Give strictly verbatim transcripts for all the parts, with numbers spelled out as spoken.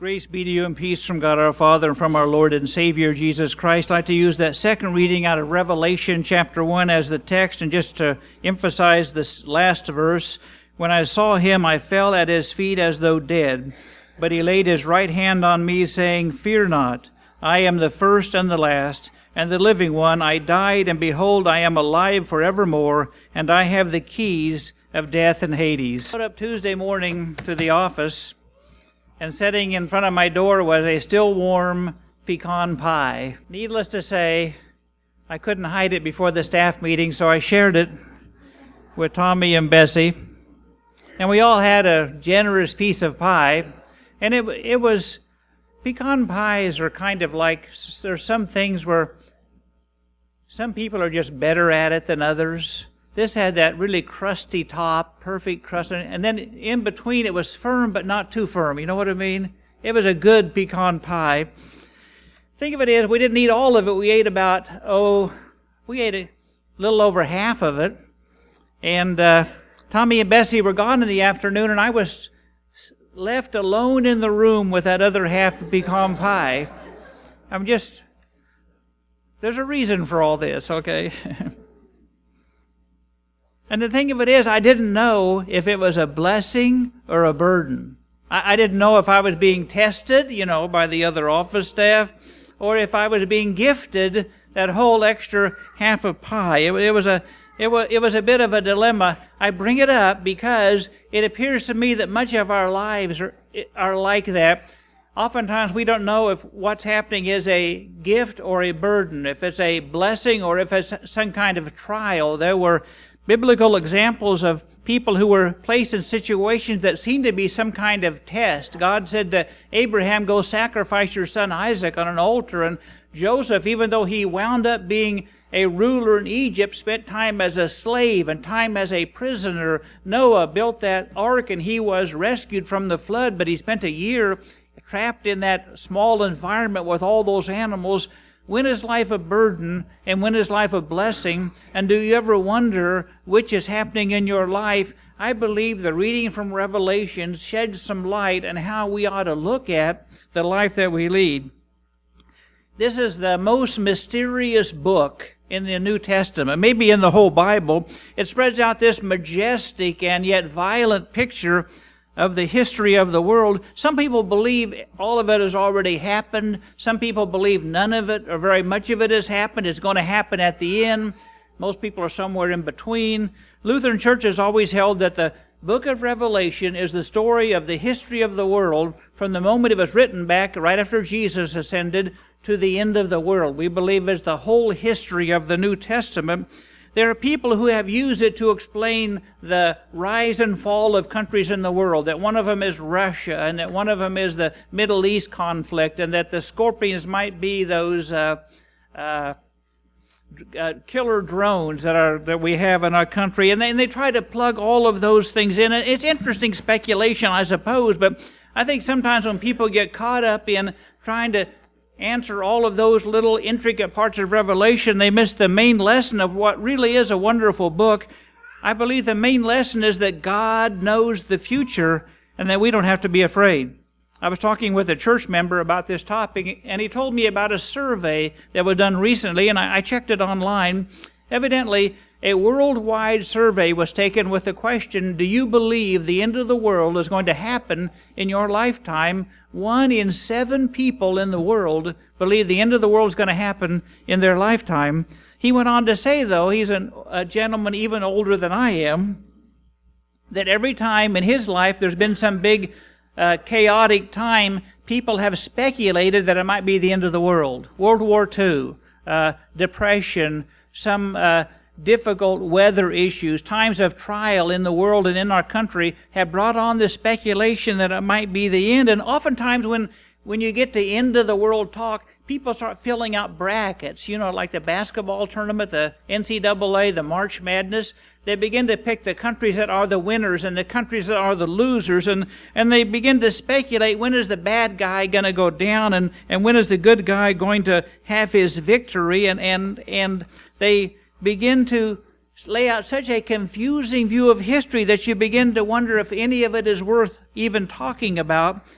Grace be to you and peace from God our Father and from our Lord and Savior Jesus Christ. I'd like to use that second reading out of Revelation chapter one as the text, and just to emphasize this last verse. When I saw him, I fell at his feet as though dead. But he laid his right hand on me, saying, Fear not, I am the first and the last, and the living one. I died, and behold, I am alive forevermore, and I have the keys of death and Hades. I got up Tuesday morning to the office, and sitting in front of my door was a still warm pecan pie. Needless to say, I couldn't hide it before the staff meeting, so I shared it with Tommy and Bessie. And we all had a generous piece of pie. And it it was, pecan pies are kind of like, there's some things where some people are just better at it than others. This had that really crusty top, perfect crust, and then in between it was firm but not too firm. You know what I mean? It was a good pecan pie. Think of it as we didn't eat all of it. We ate about, oh, we ate a little over half of it. And uh, Tommy and Bessie were gone in the afternoon, and I was left alone in the room with that other half of pecan pie. I'm just, there's a reason for all this, okay? And the thing of it is, I didn't know if it was a blessing or a burden. I, I didn't know if I was being tested, you know, by the other office staff, or if I was being gifted that whole extra half of pie. It, it was a, it was, it was a bit of a dilemma. I bring it up because it appears to me that much of our lives are, are like that. Oftentimes we don't know if what's happening is a gift or a burden, if it's a blessing or if it's some kind of trial. There were biblical examples of people who were placed in situations that seemed to be some kind of test. God said to Abraham, go sacrifice your son Isaac on an altar. And Joseph, even though he wound up being a ruler in Egypt, spent time as a slave and time as a prisoner. Noah built that ark and he was rescued from the flood, but he spent a year trapped in that small environment with all those animals. When is life a burden and when is life a blessing? And do you ever wonder which is happening in your life? I believe the reading from Revelation sheds some light on how we ought to look at the life that we lead. This is the most mysterious book in the New Testament, maybe in the whole Bible. It spreads out this majestic and yet violent picture of the history of the world. Some people believe all of it has already happened. Some people believe none of it or very much of it has happened. It's going to happen at the end. Most people are somewhere in between. Lutheran Church has always held that the book of Revelation is the story of the history of the world from the moment it was written back right after Jesus ascended to the end of the world. We believe it's the whole history of the New Testament. There are people who have used it to explain the rise and fall of countries in the world, that one of them is Russia, and that one of them is the Middle East conflict, and that the scorpions might be those uh, uh, uh, killer drones that are that we have in our country. And they, and they try to plug all of those things in. It's interesting speculation, I suppose, but I think sometimes when people get caught up in trying to answer all of those little intricate parts of Revelation, they miss the main lesson of what really is a wonderful book. I believe the main lesson is that God knows the future and that we don't have to be afraid. I was talking with a church member about this topic, and he told me about a survey that was done recently, and I, I checked it online. Evidently, a worldwide survey was taken with the question, do you believe the end of the world is going to happen in your lifetime? One in seven people in the world believe the end of the world is going to happen in their lifetime. He went on to say, though, he's an, a gentleman even older than I am, that every time in his life there's been some big uh, chaotic time, people have speculated that it might be the end of the world. World War Two, uh, depression, some uh, difficult weather issues, times of trial in the world and in our country have brought on the speculation that it might be the end. And oftentimes when, when you get to end of the world talk, people start filling out brackets, you know, like the basketball tournament, the N C double A, the March Madness. They begin to pick the countries that are the winners and the countries that are the losers, and, and they begin to speculate when is the bad guy going to go down and, and when is the good guy going to have his victory, and, and, and they begin to lay out such a confusing view of history that you begin to wonder if any of it is worth even talking about.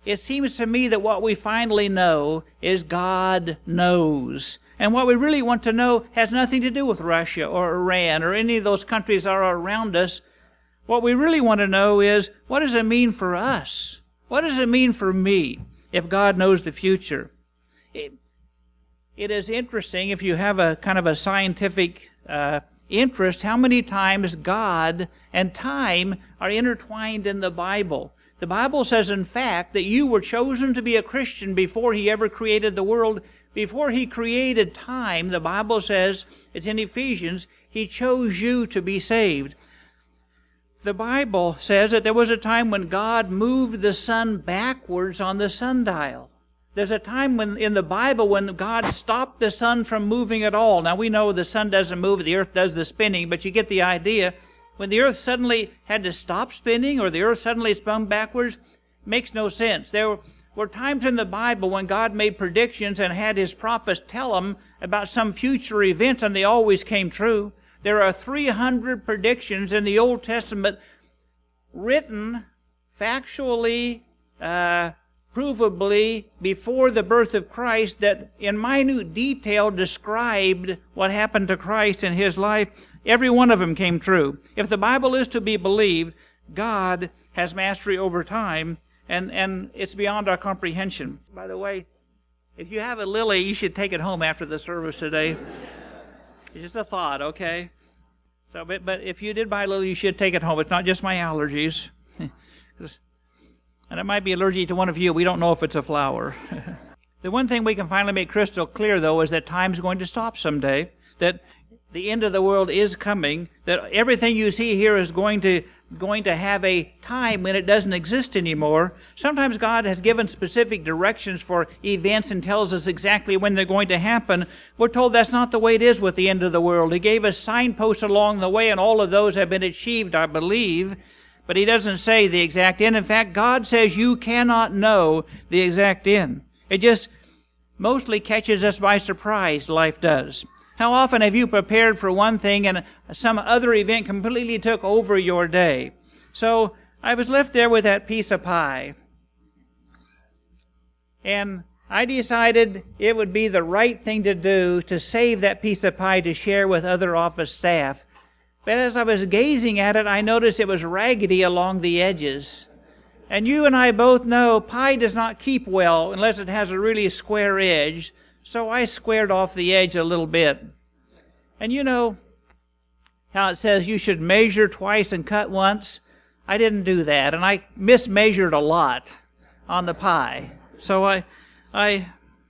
it seems to me that what we finally know is God knows. And what we really want to know has nothing to do with Russia or Iran or any of those countries that are around us. What we really want to know is, what does it mean for us? What does it mean for me if God knows the future? It, it is interesting, if you have a kind of a scientific uh, interest, how many times God and time are intertwined in the Bible. The Bible says, in fact, that you were chosen to be a Christian before He ever created the world. Before He created time, the Bible says, it's in Ephesians, He chose you to be saved. The Bible says that there was a time when God moved the sun backwards on the sundial. There's a time when in the Bible when God stopped the sun from moving at all. Now we know the sun doesn't move, the earth does the spinning, but you get the idea. When the earth suddenly had to stop spinning or the earth suddenly spun backwards, makes no sense. There were times in the Bible when God made predictions and had His prophets tell them about some future event, and they always came true. There are three hundred predictions in the Old Testament written factually, uh, provably before the birth of Christ that in minute detail described what happened to Christ in His life. Every one of them came true. If the Bible is to be believed, God has mastery over time, and, and it's beyond our comprehension. By the way, if you have a lily, you should take it home after the service today. It's just a thought, okay? So, but, but if you did buy a lily, you should take it home. It's not just my allergies. And it might be allergic to one of you. We don't know if it's a flower. The one thing we can finally make crystal clear, though, is that time's going to stop someday. That the end of the world is coming. That everything you see here is going to going to have a time when it doesn't exist anymore. Sometimes God has given specific directions for events and tells us exactly when they're going to happen. We're told that's not the way it is with the end of the world. He gave us signposts along the way, and all of those have been achieved, I believe. But He doesn't say the exact end. In fact, God says you cannot know the exact end. It just mostly catches us by surprise, life does. How often have you prepared for one thing and some other event completely took over your day? So I was left there with that piece of pie. And I decided it would be the right thing to do to save that piece of pie to share with other office staff. But as I was gazing at it, I noticed it was raggedy along the edges. And you and I both know pie does not keep well unless it has a really square edge. So I squared off the edge a little bit. And you know how it says you should measure twice and cut once? I didn't do that, and I mismeasured a lot on the pie. So I I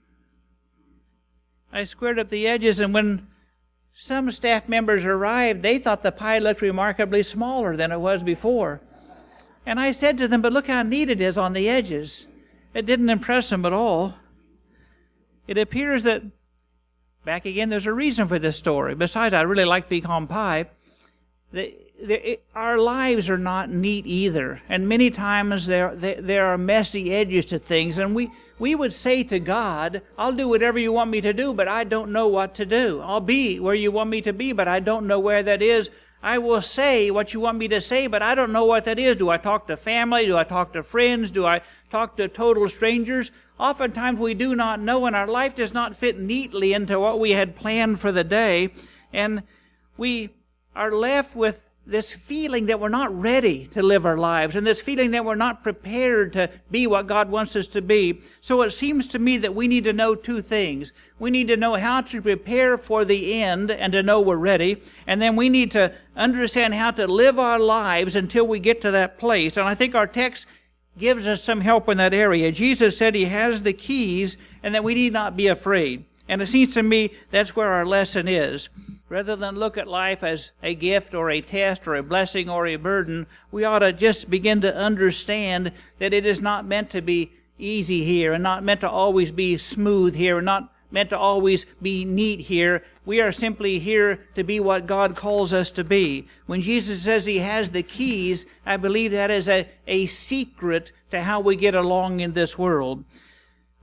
I squared up the edges, and when some staff members arrived, they thought the pie looked remarkably smaller than it was before. And I said to them, but look how neat it is on the edges. It didn't impress them at all. It appears that, back again, there's a reason for this story. Besides, I really like pecan pie. The, the, it, our lives are not neat either. And many times there, there, there are messy edges to things. And we, we would say to God, I'll do whatever you want me to do, but I don't know what to do. I'll be where you want me to be, but I don't know where that is. I will say what you want me to say, but I don't know what that is. Do I talk to family? Do I talk to friends? Do I talk to total strangers? Oftentimes we do not know, and our life does not fit neatly into what we had planned for the day. And we are left with this feeling that we're not ready to live our lives, and this feeling that we're not prepared to be what God wants us to be. So it seems to me that we need to know two things. We need to know how to prepare for the end and to know we're ready. And then we need to understand how to live our lives until we get to that place. And I think our text gives us some help in that area. Jesus said He has the keys and that we need not be afraid. And it seems to me that's where our lesson is. Rather than look at life as a gift or a test or a blessing or a burden, we ought to just begin to understand that it is not meant to be easy here and not meant to always be smooth here and not meant to always be neat here. We are simply here to be what God calls us to be. When Jesus says He has the keys, I believe that is a, a secret to how we get along in this world.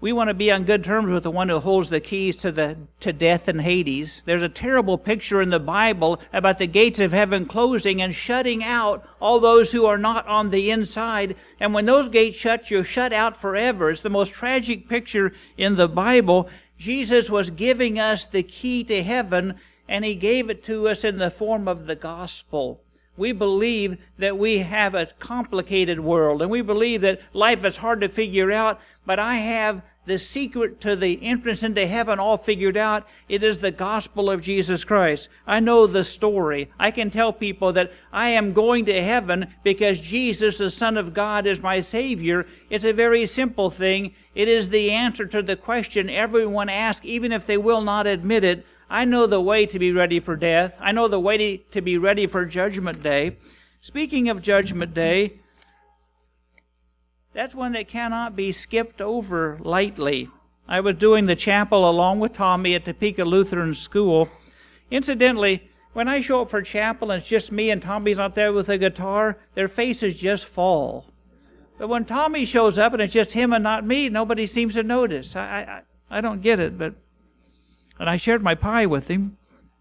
We want to be on good terms with the one who holds the keys to the to death and Hades. There's a terrible picture in the Bible about the gates of heaven closing and shutting out all those who are not on the inside. And when those gates shut, you're shut out forever. It's the most tragic picture in the Bible. Jesus was giving us the key to heaven, and he gave it to us in the form of the gospel. We believe that we have a complicated world, and we believe that life is hard to figure out, but I have the secret to the entrance into heaven all figured out. It is the gospel of Jesus Christ. I know the story. I can tell people that I am going to heaven because Jesus, the Son of God, is my Savior. It's a very simple thing. It is the answer to the question everyone asks, even if they will not admit it. I know the way to be ready for death. I know the way to be ready for Judgment Day. Speaking of Judgment Day, that's one that cannot be skipped over lightly. I was doing the chapel along with Tommy at Topeka Lutheran School. Incidentally, when I show up for chapel and it's just me and Tommy's out there with a guitar, their faces just fall. But when Tommy shows up and it's just him and not me, nobody seems to notice. I I, I don't get it, but... And I shared my pie with him.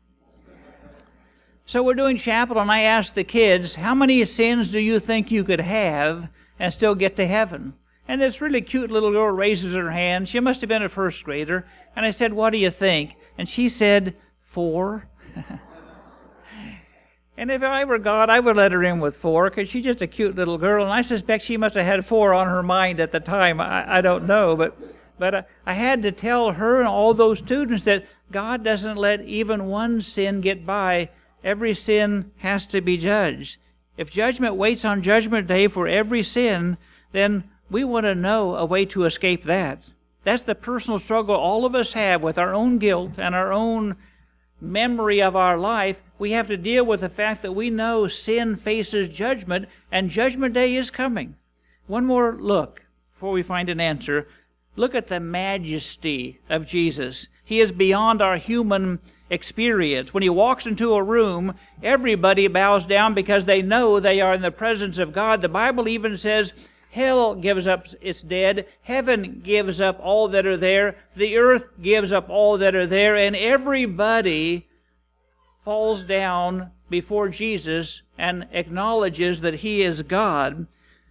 So we're doing chapel, and I asked the kids, how many sins do you think you could have and still get to heaven? And this really cute little girl raises her hand. She must have been a first grader. And I said, what do you think? And she said, four. And if I were God, I would let her in with four, because she's just a cute little girl. And I suspect she must have had four on her mind at the time. I, I don't know, but... But I had to tell her and all those students that God doesn't let even one sin get by. Every sin has to be judged. If judgment waits on Judgment Day for every sin, then we want to know a way to escape that. That's the personal struggle all of us have with our own guilt and our own memory of our life. We have to deal with the fact that we know sin faces judgment, and Judgment Day is coming. One more look before we find an answer. Look at the majesty of Jesus. He is beyond our human experience. When he walks into a room, everybody bows down because they know they are in the presence of God. The Bible even says hell gives up its dead, heaven gives up all that are there, the earth gives up all that are there, and everybody falls down before Jesus and acknowledges that he is God.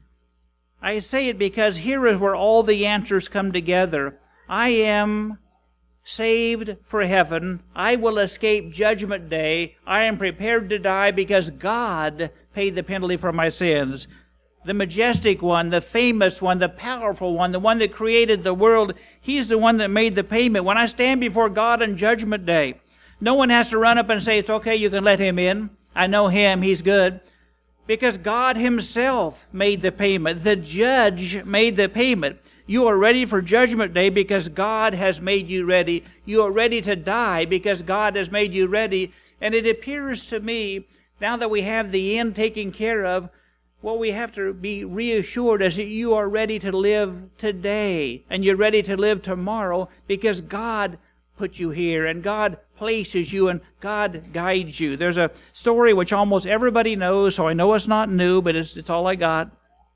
I say it because here is where all the answers come together. I am saved for heaven. I will escape Judgment Day. I am prepared to die because God paid the penalty for my sins. The majestic one, the famous one, the powerful one, the one that created the world, he's the one that made the payment. When I stand before God on Judgment Day, no one has to run up and say, it's okay, you can let him in. I know him, he's good. Because God himself made the payment. The judge made the payment. You are ready for Judgment Day because God has made you ready. You are ready to die because God has made you ready. And it appears to me, now that we have the end taken care of, what we have to be reassured is that you are ready to live today. And you're ready to live tomorrow because God put you here, and God places you, and God guides you. There's a story which almost everybody knows, so I know it's not new, but it's, it's all I got.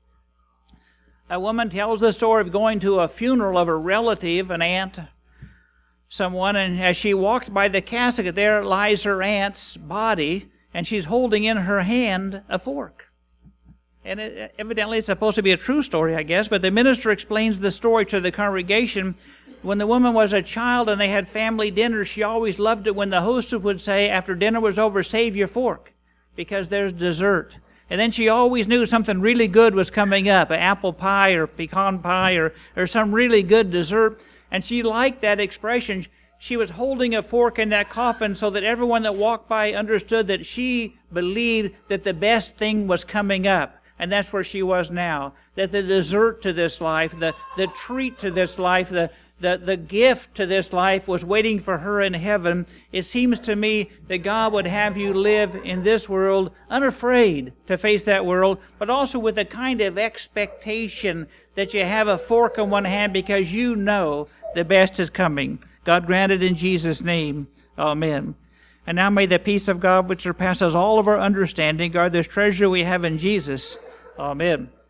A woman tells the story of going to a funeral of a relative, an aunt, someone, and as she walks by the casket, there lies her aunt's body, and she's holding in her hand a fork. And it, evidently it's supposed to be a true story, I guess, but the minister explains the story to the congregation. When the woman was a child and they had family dinner, she always loved it when the hostess would say, after dinner was over, save your fork, because there's dessert. And then she always knew something really good was coming up, an apple pie or pecan pie or, or some really good dessert. And she liked that expression. She was holding a fork in that coffin so that everyone that walked by understood that she believed that the best thing was coming up. And that's where she was now. That the dessert to this life, the, the treat to this life, the The, the gift to this life was waiting for her in heaven. It seems to me that God would have you live in this world unafraid to face that world, but also with a kind of expectation that you have a fork in one hand because you know the best is coming. God grant it in Jesus' name. Amen. And now may the peace of God, which surpasses all of our understanding, guard this treasure we have in Jesus. Amen.